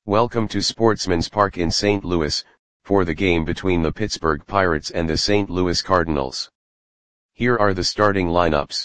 Welcome to Sportsman's Park in St. Louis, for the game between the Pittsburgh Pirates and the St. Louis Cardinals. Here are the starting lineups.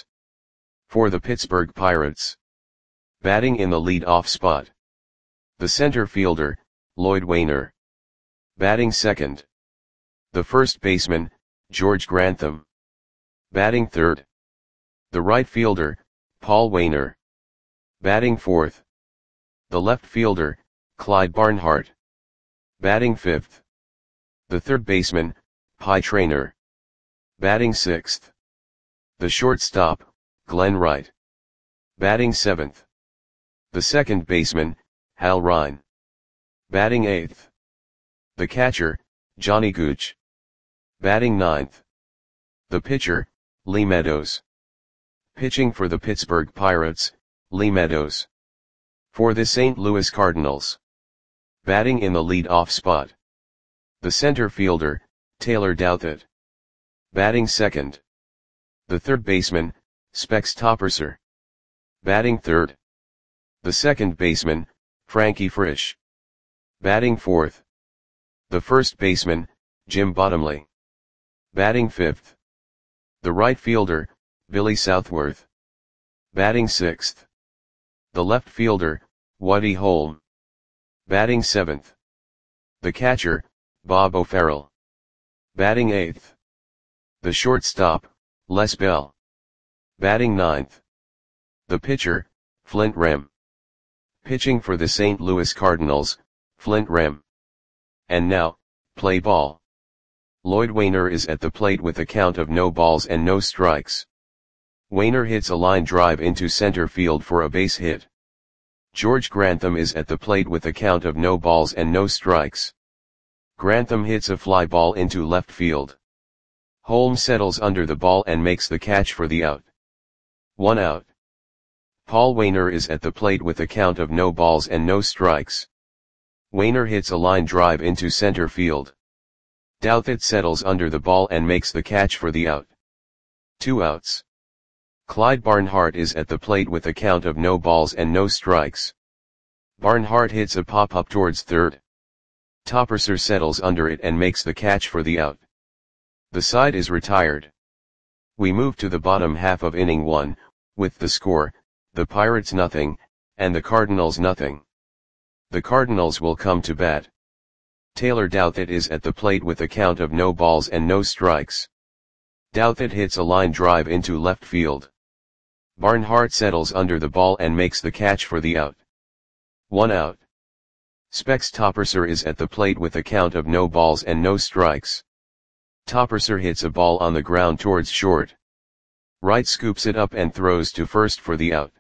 For the Pittsburgh Pirates. Batting in the lead-off spot. The center fielder, Lloyd Waner. Batting second. The first baseman, George Grantham. Batting third. The right fielder, Paul Waner. Batting fourth. The left fielder, Clyde Barnhart. Batting fifth. The third baseman, Pie Traynor. Batting sixth. The shortstop, Glenn Wright. Batting seventh. The second baseman, Hal Ryan. Batting eighth. The catcher, Johnny Gooch. Batting ninth. The pitcher, Lee Meadows. Pitching for the Pittsburgh Pirates, Lee Meadows. For the St. Louis Cardinals. Batting in the lead-off spot. The center fielder, Taylor Douthit. Batting second. The third baseman, Specs Topperser. Batting third. The second baseman, Frankie Frisch. Batting fourth. The first baseman, Jim Bottomley. Batting fifth. The right fielder, Billy Southworth. Batting sixth. The left fielder, Woody Holm. Batting seventh. The catcher, Bob O'Farrell. Batting eighth. The shortstop, Les Bell. Batting ninth. The pitcher, Flint Rem. Pitching for the St. Louis Cardinals, Flint Rem. And now, play ball. Lloyd Waner is at the plate with a count of no balls and no strikes. Waner hits a line drive into center field for a base hit. George Grantham is at the plate with a count of no balls and no strikes. Grantham hits a fly ball into left field. Holmes settles under the ball and makes the catch for the out. 1 out. Paul Waner is at the plate with a count of no balls and no strikes. Waner hits a line drive into center field. Douthit settles under the ball and makes the catch for the out. 2 outs. Clyde Barnhart is at the plate with a count of no balls and no strikes. Barnhart hits a pop-up towards third. Topperser settles under it and makes the catch for the out. The side is retired. We move to the bottom half of inning 1, with the score, the Pirates nothing, and the Cardinals nothing. The Cardinals will come to bat. Taylor Douthit is at the plate with a count of no balls and no strikes. Douthit hits a line drive into left field. Barnhart settles under the ball and makes the catch for the out. 1 out. Specs Topperser is at the plate with a count of no balls and no strikes. Topperser hits a ball on the ground towards short. Wright scoops it up and throws to first for the out.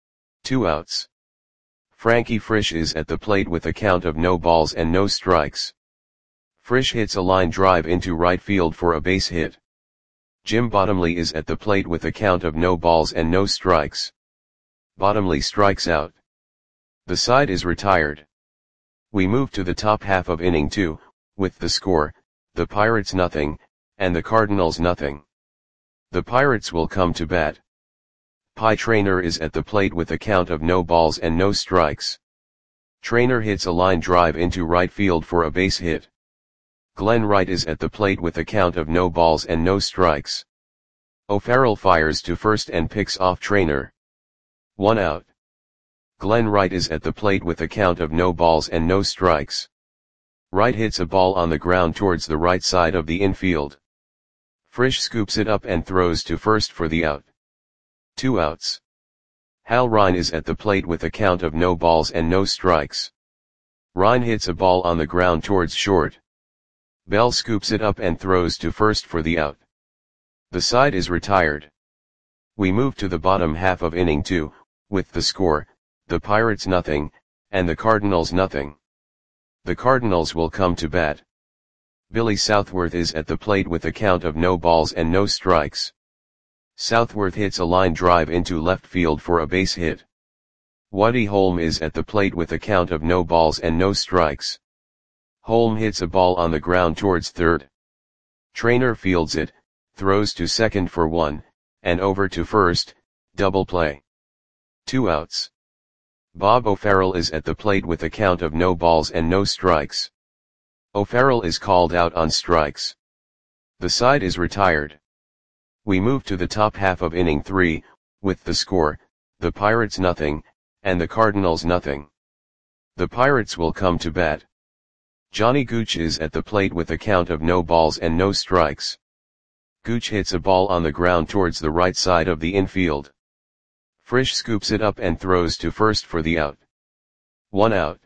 2 outs. Frankie Frisch is at the plate with a count of no balls and no strikes. Frisch hits a line drive into right field for a base hit. Jim Bottomley is at the plate with a count of no balls and no strikes. Bottomley strikes out. The side is retired. We move to the top half of inning 2, with the score, the Pirates nothing, and the Cardinals nothing. The Pirates will come to bat. Pie Traynor is at the plate with a count of no balls and no strikes. Traynor hits a line drive into right field for a base hit. Glenn Wright is at the plate with a count of no balls and no strikes. O'Farrell fires to first and picks off Traynor. 1 out. Glenn Wright is at the plate with a count of no balls and no strikes. Wright hits a ball on the ground towards the right side of the infield. Frisch scoops it up and throws to first for the out. 2 outs. Hal Ryan is at the plate with a count of no balls and no strikes. Ryan hits a ball on the ground towards short. Bell scoops it up and throws to first for the out. The side is retired. We move to the bottom half of inning 2, with the score, the Pirates nothing, and the Cardinals nothing. The Cardinals will come to bat. Billy Southworth is at the plate with a count of no balls and no strikes. Southworth hits a line drive into left field for a base hit. Woody Holm is at the plate with a count of no balls and no strikes. Holm hits a ball on the ground towards third. Traynor fields it, throws to second for 1, and over to first, double play. 2 outs. Bob O'Farrell is at the plate with a count of no balls and no strikes. O'Farrell is called out on strikes. The side is retired. We move to the top half of inning 3, with the score, the Pirates nothing, and the Cardinals nothing. The Pirates will come to bat. Johnny Gooch is at the plate with a count of no balls and no strikes. Gooch hits a ball on the ground towards the right side of the infield. Frisch scoops it up and throws to first for the out. 1 out.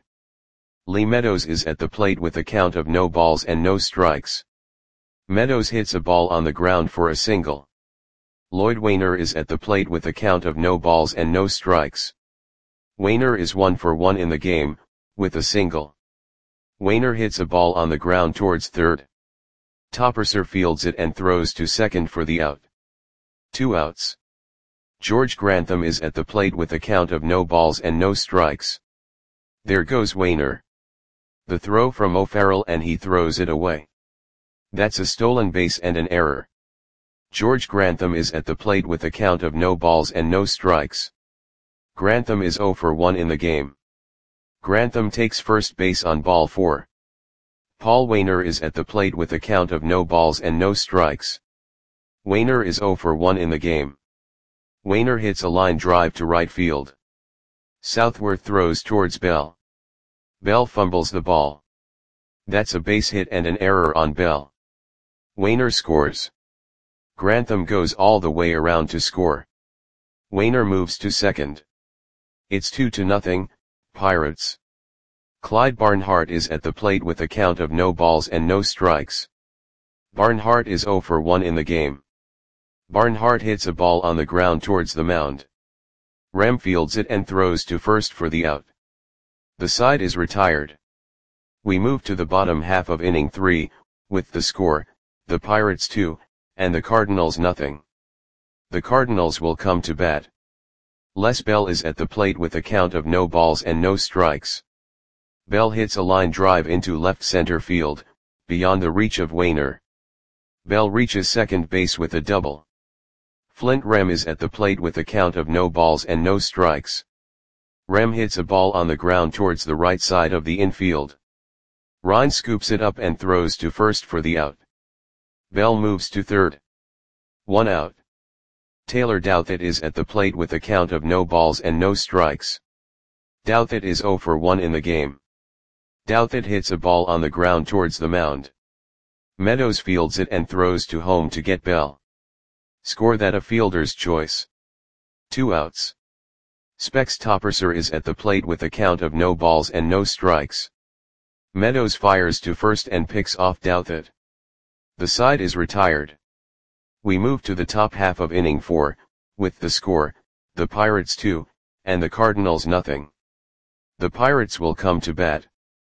Lee Meadows is at the plate with a count of no balls and no strikes. Meadows hits a ball on the ground for a single. Lloyd Wainer is at the plate with a count of no balls and no strikes. Wainer is 1 for 1 in the game, with a single. Wainer hits a ball on the ground towards third. Topperser fields it and throws to second for the out. 2 outs. George Grantham is at the plate with a count of no balls and no strikes. There goes Wainer. The throw from O'Farrell and he throws it away. That's a stolen base and an error. George Grantham is at the plate with a count of no balls and no strikes. Grantham is 0 for 1 in the game. Grantham takes first base on ball 4. Paul Wainer is at the plate with a count of no balls and no strikes. Wainer is 0 for 1 in the game. Wainer hits a line drive to right field. Southworth throws towards Bell. Bell fumbles the ball. That's a base hit and an error on Bell. Wainer scores. Grantham goes all the way around to score. Wainer moves to second. It's 2-0, Pirates. Clyde Barnhart is at the plate with a count of no balls and no strikes. Barnhart is 0 for 1 in the game. Barnhart hits a ball on the ground towards the mound. Rem fields it and throws to first for the out. The side is retired. We move to the bottom half of inning 3, with the score, the Pirates 2, and the Cardinals nothing. The Cardinals will come to bat. Les Bell is at the plate with a count of no balls and no strikes. Bell hits a line drive into left center field, beyond the reach of Wainer. Bell reaches second base with a double. Flint Rem is at the plate with a count of no balls and no strikes. Rem hits a ball on the ground towards the right side of the infield. Rhine scoops it up and throws to first for the out. Bell moves to third. 1 out. Taylor Douthit is at the plate with a count of no balls and no strikes. Douthit is 0 for 1 in the game. Douthit hits a ball on the ground towards the mound. Meadows fields it and throws to home to get Bell. Score that a fielder's choice. 2 outs. Specs Topperser is at the plate with a count of no balls and no strikes. Meadows fires to first and picks off Douthit. The side is retired. We move to the top half of inning 4, with the score, the Pirates 2, and the Cardinals nothing. The Pirates will come to bat.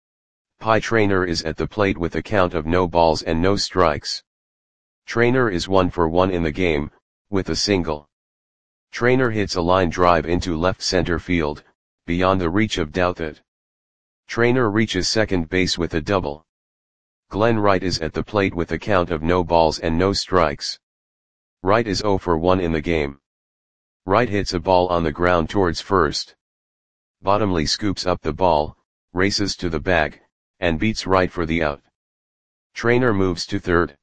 Pie Traynor is at the plate with a count of no balls and no strikes. Traynor is 1 for 1 in the game, with a single. Traynor hits a line drive into left center field, beyond the reach of Douthit. Traynor reaches second base with a double. Glenn Wright is at the plate with a count of no balls and no strikes. Wright is 0 for 1 in the game. Wright hits a ball on the ground towards first. Bottomley scoops up the ball, races to the bag, and beats Wright for the out. Traynor moves to third.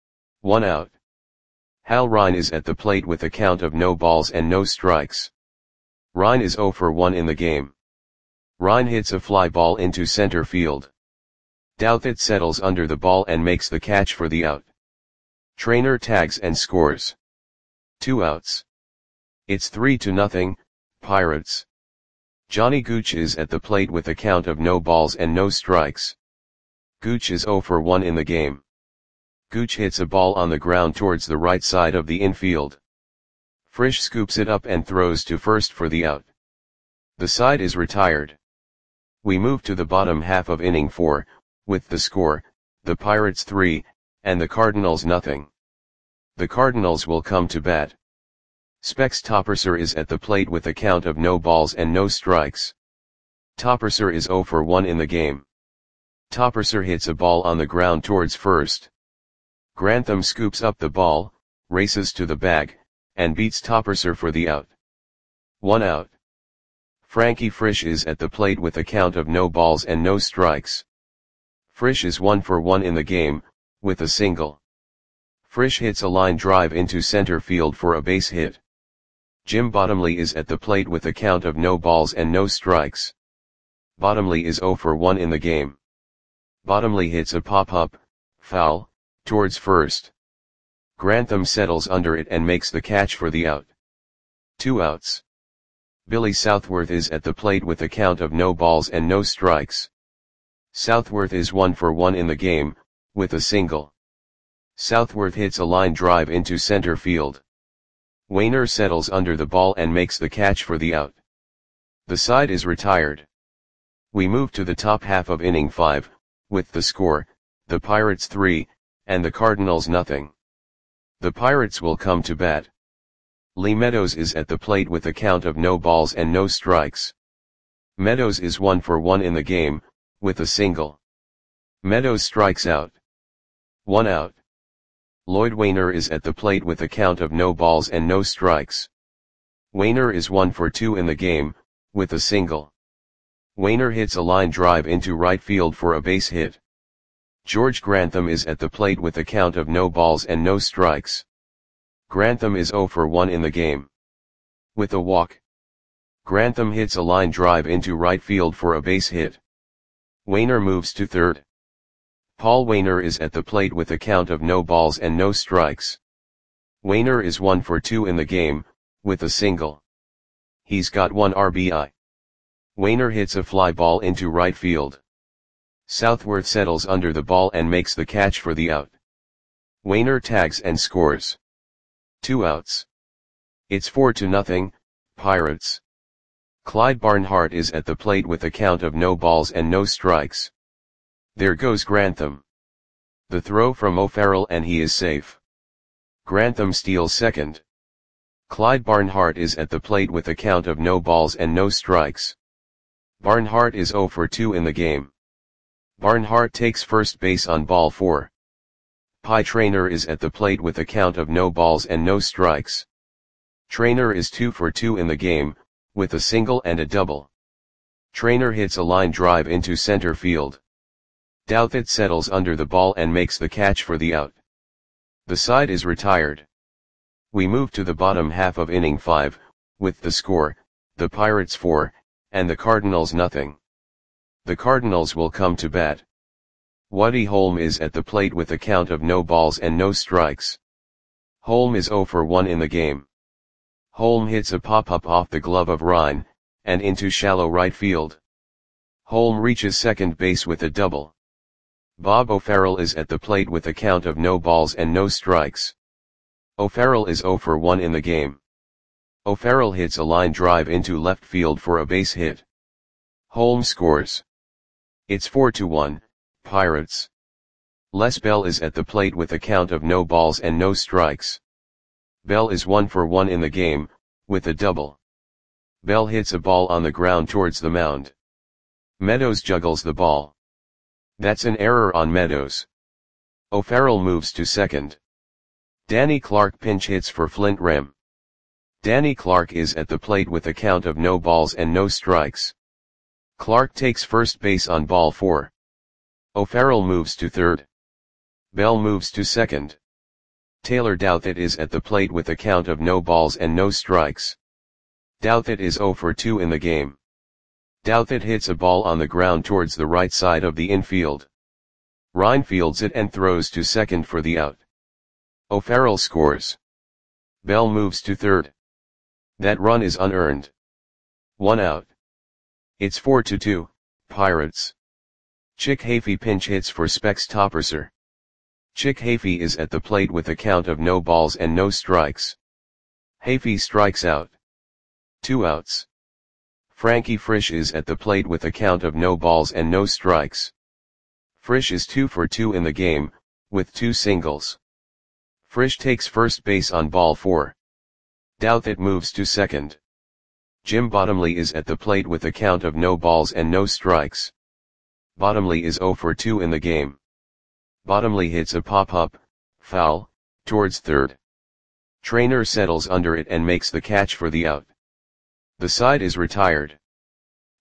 1 out. Hal Rhine is at the plate with a count of no balls and no strikes. Rhine is 0 for 1 in the game. Rhine hits a fly ball into center field. Douthit settles under the ball and makes the catch for the out. Traynor tags and scores. 2 outs. It's 3-0, Pirates. Johnny Gooch is at the plate with a count of no balls and no strikes. Gooch is 0 for 1 in the game. Gooch hits a ball on the ground towards the right side of the infield. Frisch scoops it up and throws to first for the out. The side is retired. We move to the bottom half of inning 4, with the score, the Pirates 3, and the Cardinals nothing. The Cardinals will come to bat. Specs Topperser is at the plate with a count of no balls and no strikes. Topperser is 0 for 1 in the game. Topperser hits a ball on the ground towards first. Grantham scoops up the ball, races to the bag, and beats Topperser for the out. 1 out. Frankie Frisch is at the plate with a count of no balls and no strikes. Frisch is 1 for 1 in the game, with a single. Frisch hits a line drive into center field for a base hit. Jim Bottomley is at the plate with a count of no balls and no strikes. Bottomley is 0 for 1 in the game. Bottomley hits a pop-up, foul, towards first. Grantham settles under it and makes the catch for the out. 2 outs. Billy Southworth is at the plate with a count of no balls and no strikes. Southworth is 1 for 1 in the game, with a single. Southworth hits a line drive into center field. Wainer settles under the ball and makes the catch for the out. The side is retired. We move to the top half of inning 5, with the score, the Pirates 3, and the Cardinals nothing. The Pirates will come to bat. Lee Meadows is at the plate with a count of no balls and no strikes. Meadows is 1 for 1 in the game, with a single. Meadows strikes out. 1 out. Lloyd Wainer is at the plate with a count of no balls and no strikes. Wainer is 1 for 2 in the game, with a single. Wainer hits a line drive into right field for a base hit. George Grantham is at the plate with a count of no balls and no strikes. Grantham is 0 for 1 in the game. With a walk. Grantham hits a line drive into right field for a base hit. Wainer moves to third. Paul Wainer is at the plate with a count of no balls and no strikes. Wainer is 1 for 2 in the game, with a single. He's got 1 RBI. Wainer hits a fly ball into right field. Southworth settles under the ball and makes the catch for the out. Wainer tags and scores. 2 outs. It's 4-0, Pirates. Clyde Barnhart is at the plate with a count of no balls and no strikes. There goes Grantham. The throw from O'Farrell and he is safe. Grantham steals second. Clyde Barnhart is at the plate with a count of no balls and no strikes. Barnhart is 0 for 2 in the game. Barnhart takes first base on ball 4. Pie Traynor is at the plate with a count of no balls and no strikes. Traynor is 2 for 2 in the game, with a single and a double. Traynor hits a line drive into center field. Douthit settles under the ball and makes the catch for the out. The side is retired. We move to the bottom half of inning 5, with the score, the Pirates 4, and the Cardinals nothing. The Cardinals will come to bat. Woody Holm is at the plate with a count of no balls and no strikes. Holm is 0 for 1 in the game. Holm hits a pop-up off the glove of Ryan, and into shallow right field. Holm reaches second base with a double. Bob O'Farrell is at the plate with a count of no balls and no strikes. O'Farrell is 0 for 1 in the game. O'Farrell hits a line drive into left field for a base hit. Holm scores. It's 4-1, Pirates. Les Bell is at the plate with a count of no balls and no strikes. Bell is 1 for 1 in the game, with a double. Bell hits a ball on the ground towards the mound. Meadows juggles the ball. That's an error on Meadows. O'Farrell moves to second. Danny Clark pinch hits for Flint Rem. Danny Clark is at the plate with a count of no balls and no strikes. Clark takes first base on ball 4. O'Farrell moves to third. Bell moves to second. Taylor Douthit is at the plate with a count of no balls and no strikes. Douthit is 0 for 2 in the game. Douthit hits a ball on the ground towards the right side of the infield. Ryan fields it and throws to second for the out. O'Farrell scores. Bell moves to third. That run is unearned. 1 out. It's 4-2, Pirates. Chick Hafey pinch hits for Specs Topperser. Chick Hafey is at the plate with a count of no balls and no strikes. Hafey strikes out. 2 outs. Frankie Frisch is at the plate with a count of no balls and no strikes. Frisch is 2 for 2 in the game, with 2 singles. Frisch takes first base on ball 4. Douthit moves to second. Jim Bottomley is at the plate with a count of no balls and no strikes. Bottomley is 0 for 2 in the game. Bottomley hits a pop-up, foul, towards third. Traynor settles under it and makes the catch for the out. The side is retired.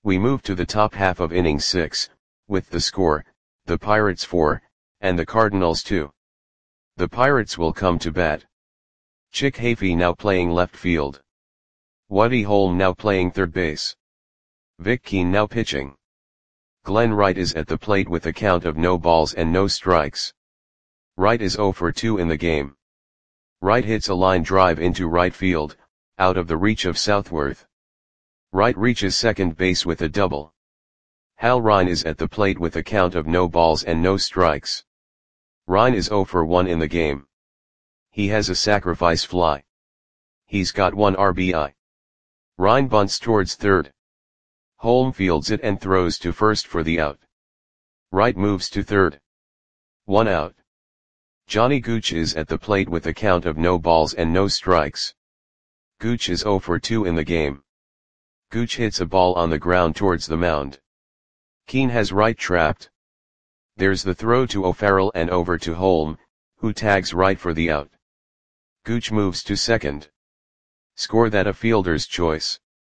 We move to the top half of inning 6, with the score, the Pirates 4, and the Cardinals 2. The Pirates will come to bat. Chick Hafey now playing left field. Woody Holm now playing third base. Vic Keane now pitching. Glenn Wright is at the plate with a count of no balls and no strikes. Wright is 0 for 2 in the game. Wright hits a line drive into right field, out of the reach of Southworth. Wright reaches second base with a double. Hal Ryan is at the plate with a count of no balls and no strikes. Ryan is 0 for 1 in the game. He has a sacrifice fly. He's got 1 RBI. Ryan bunts towards third. Holm fields it and throws to first for the out. Wright moves to third. 1 out. Johnny Gooch is at the plate with a count of no balls and no strikes. Gooch is 0 for 2 in the game. Gooch hits a ball on the ground towards the mound. Keane has Wright trapped. There's the throw to O'Farrell and over to Holm, who tags Wright for the out. Gooch moves to second. Score that a fielder's choice.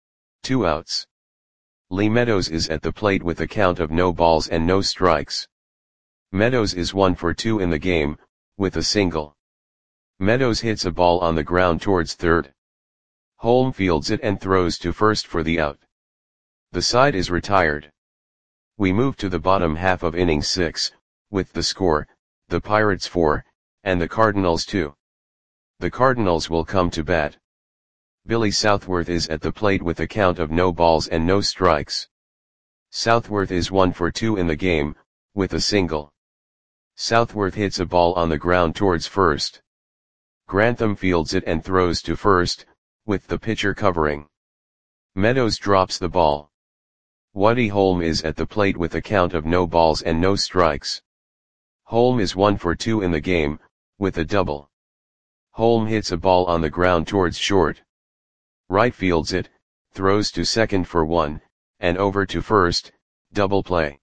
2 outs. Lee Meadows is at the plate with a count of no balls and no strikes. Meadows is 1 for 2 in the game, with a single. Meadows hits a ball on the ground towards third. Holm fields it and throws to first for the out. The side is retired. We move to the bottom half of inning 6, with the score, the Pirates 4, and the Cardinals 2. The Cardinals will come to bat. Billy Southworth is at the plate with a count of no balls and no strikes. Southworth is 1 for 2 in the game, with a single. Southworth hits a ball on the ground towards first. Grantham fields it and throws to first, with the pitcher covering. Meadows drops the ball. Woody Holm is at the plate with a count of no balls and no strikes. Holm is 1 for 2 in the game, with a double. Holm hits a ball on the ground towards short. Wright fields it, throws to second for 1, and over to first, double play.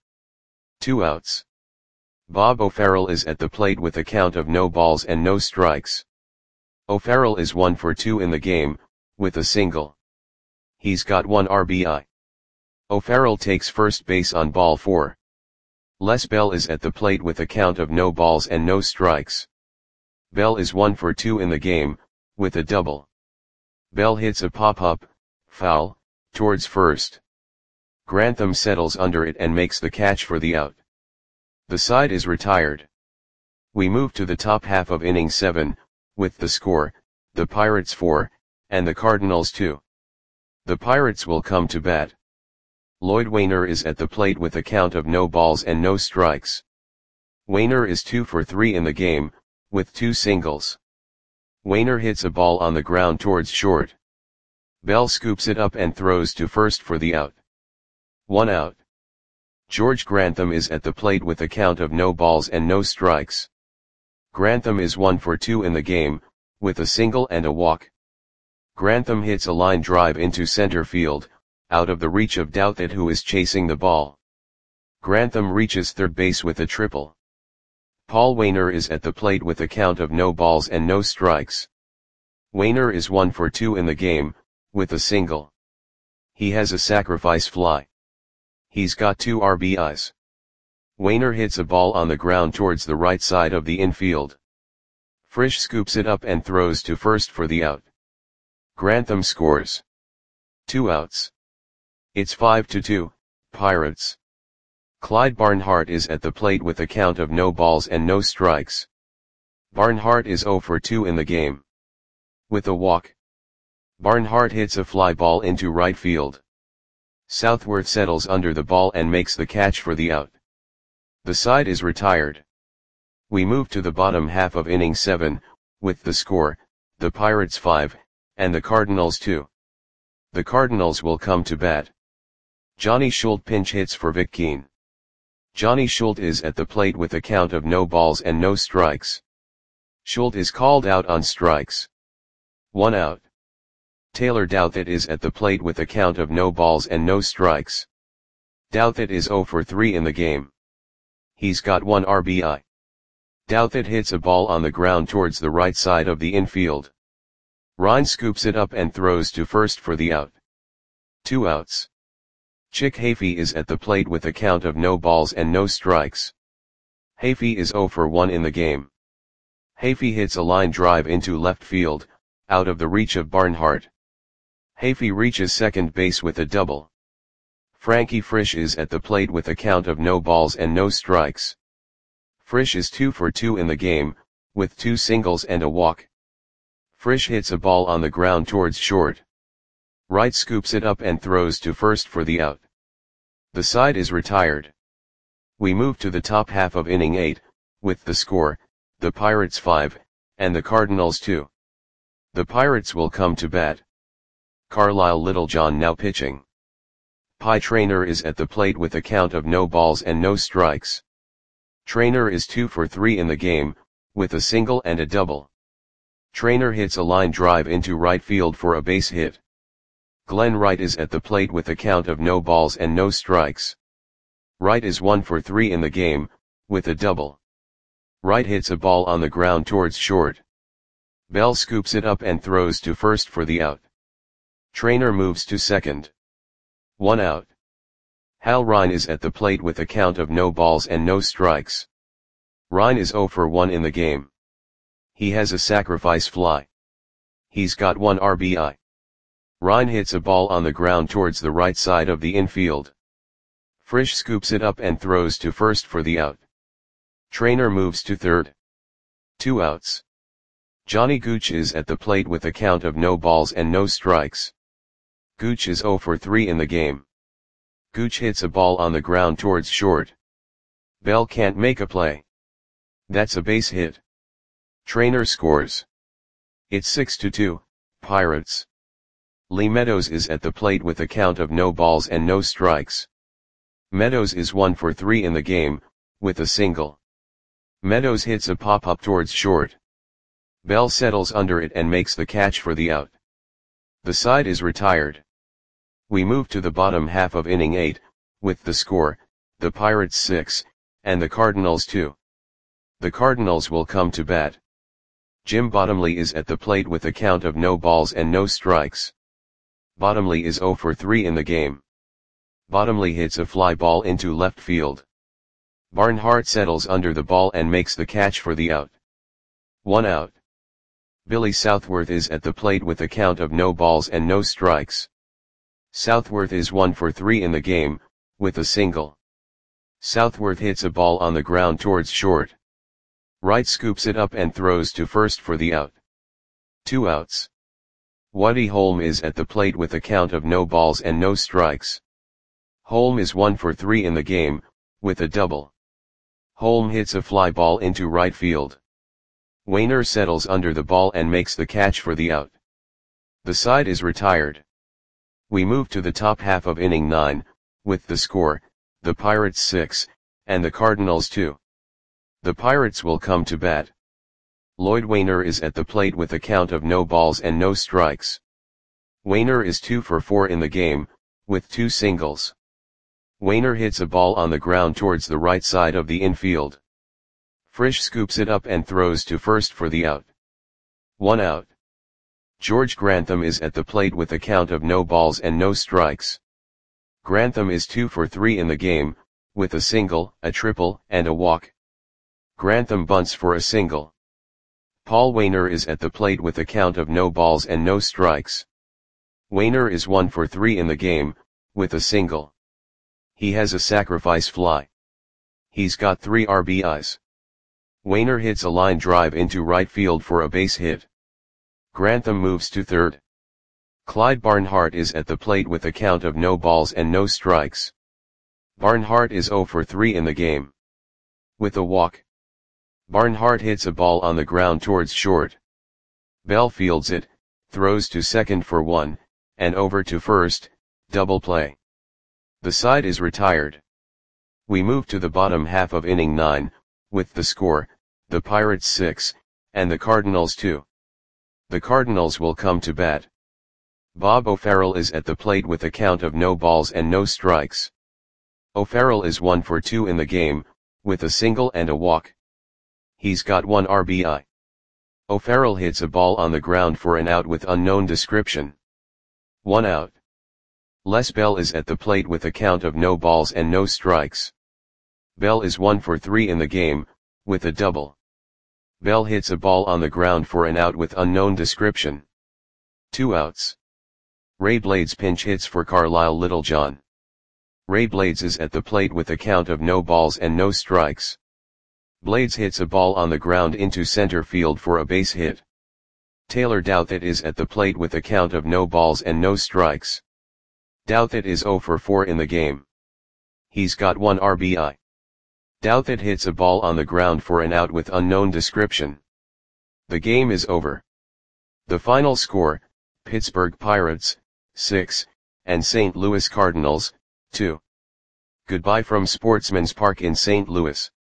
2 outs. Bob O'Farrell is at the plate with a count of no balls and no strikes. O'Farrell is 1 for 2 in the game, with a single. He's got 1 RBI. O'Farrell takes first base on ball 4. Les Bell is at the plate with a count of no balls and no strikes. Bell is 1 for 2 in the game, with a double. Bell hits a pop-up, foul, towards first. Grantham settles under it and makes the catch for the out. The side is retired. We move to the top half of inning 7, with the score, the Pirates 4, and the Cardinals 2. The Pirates will come to bat. Lloyd Wainer is at the plate with a count of no balls and no strikes. Wainer is 2 for 3 in the game, with 2 singles. Wainer hits a ball on the ground towards short. Bell scoops it up and throws to first for the out. 1 out. George Grantham is at the plate with a count of no balls and no strikes. Grantham is 1 for 2 in the game, with a single and a walk. Grantham hits a line drive into center field, out of the reach of Douthit, who is chasing the ball. Grantham reaches third base with a triple. Paul Wainer is at the plate with a count of no balls and no strikes. Wainer is 1 for 2 in the game, with a single. He has a sacrifice fly. He's got 2 RBIs. Wainer hits a ball on the ground towards the right side of the infield. Frisch scoops it up and throws to first for the out. Grantham scores. 2 outs. It's 5-2, Pirates. Clyde Barnhart is at the plate with a count of no balls and no strikes. Barnhart is 0 for 2 in the game. With a walk. Barnhart hits a fly ball into right field. Southworth settles under the ball and makes the catch for the out. The side is retired. We move to the bottom half of inning 7, with the score, the Pirates 5, and the Cardinals 2. The Cardinals will come to bat. Johnny Schultz pinch hits for Vic Keane. Johnny Schultz is at the plate with a count of no balls and no strikes. Schultz is called out on strikes. 1 out. Taylor Douthit is at the plate with a count of no balls and no strikes. Douthit is 0 for 3 in the game. He's got 1 RBI. Douthit hits a ball on the ground towards the right side of the infield. Ryan scoops it up and throws to first for the out. 2 outs. Chick Hafey is at the plate with a count of no balls and no strikes. Hafey is 0 for 1 in the game. Hafey hits a line drive into left field, out of the reach of Barnhart. Hafey reaches second base with a double. Frankie Frisch is at the plate with a count of no balls and no strikes. Frisch is 2 for 2 in the game, with 2 singles and a walk. Frisch hits a ball on the ground towards short. Wright scoops it up and throws to first for the out. The side is retired. We move to the top half of inning 8, with the score, the Pirates 5, and the Cardinals 2. The Pirates will come to bat. Carlisle Littlejohn now pitching. Pie Traynor is at the plate with a count of no balls and no strikes. Traynor is 2 for 3 in the game, with a single and a double. Traynor hits a line drive into right field for a base hit. Glenn Wright is at the plate with a count of no balls and no strikes. Wright is 1 for 3 in the game, with a double. Wright hits a ball on the ground towards short. Bell scoops it up and throws to first for the out. Traynor moves to second. 1 out. Hal Rine is at the plate with a count of no balls and no strikes. Rine is 0 for 1 in the game. He has a sacrifice fly. He's got 1 RBI. Rine hits a ball on the ground towards the right side of the infield. Frisch scoops it up and throws to first for the out. Traynor moves to third. 2 outs. Johnny Gooch is at the plate with a count of no balls and no strikes. Gooch is 0 for 3 in the game. Gooch hits a ball on the ground towards short. Bell can't make a play. That's a base hit. Traynor scores. It's 6-2, Pirates. Lee Meadows is at the plate with a count of no balls and no strikes. Meadows is 1 for 3 in the game, with a single. Meadows hits a pop-up towards short. Bell settles under it and makes the catch for the out. The side is retired. We move to the bottom half of inning 8, with the score, the Pirates 6, and the Cardinals 2. The Cardinals will come to bat. Jim Bottomley is at the plate with a count of no balls and no strikes. Bottomley is 0 for 3 in the game. Bottomley hits a fly ball into left field. Barnhart settles under the ball and makes the catch for the out. 1 out. Billy Southworth is at the plate with a count of no balls and no strikes. Southworth is 1 for 3 in the game, with a single. Southworth hits a ball on the ground towards short. Wright scoops it up and throws to first for the out. 2 outs. Waddy Holm is at the plate with a count of no balls and no strikes. Holm is 1 for 3 in the game, with a double. Holm hits a fly ball into right field. Wainer settles under the ball and makes the catch for the out. The side is retired. We move to the top half of inning 9, with the score, the Pirates 6, and the Cardinals 2. The Pirates will come to bat. Lloyd Wainer is at the plate with a count of no balls and no strikes. Wainer is 2 for 4 in the game, with 2 singles. Wainer hits a ball on the ground towards the right side of the infield. Frisch scoops it up and throws to first for the out. 1 out. George Grantham is at the plate with a count of no balls and no strikes. Grantham is 2 for 3 in the game, with a single, a triple, and a walk. Grantham bunts for a single. Paul Wainer is at the plate with a count of no balls and no strikes. Wainer is 1 for 3 in the game, with a single. He has a sacrifice fly. He's got 3 RBIs. Wainer hits a line drive into right field for a base hit. Grantham moves to third. Clyde Barnhart is at the plate with a count of no balls and no strikes. Barnhart is 0 for 3 in the game. With a walk. Barnhart hits a ball on the ground towards short. Bell fields it, throws to second for 1, and over to first, double play. The side is retired. We move to the bottom half of inning 9, with the score, the Pirates 6, and the Cardinals 2. The Cardinals will come to bat. Bob O'Farrell is at the plate with a count of no balls and no strikes. O'Farrell is 1 for 2 in the game, with a single and a walk. He's got 1 RBI. O'Farrell hits a ball on the ground for an out with unknown description. 1 out. Les Bell is at the plate with a count of no balls and no strikes. Bell is 1 for 3 in the game, with a double. Bell hits a ball on the ground for an out with unknown description. 2 outs. Ray Blades pinch hits for Carlisle Littlejohn. Ray Blades is at the plate with a count of no balls and no strikes. Blades hits a ball on the ground into center field for a base hit. Taylor Douthit is at the plate with a count of no balls and no strikes. Douthit is 0 for 4 in the game. He's got 1 RBI. Douthit hits a ball on the ground for an out with unknown description. The game is over. The final score, Pittsburgh Pirates, 6, and St. Louis Cardinals, 2. Goodbye from Sportsman's Park in St. Louis.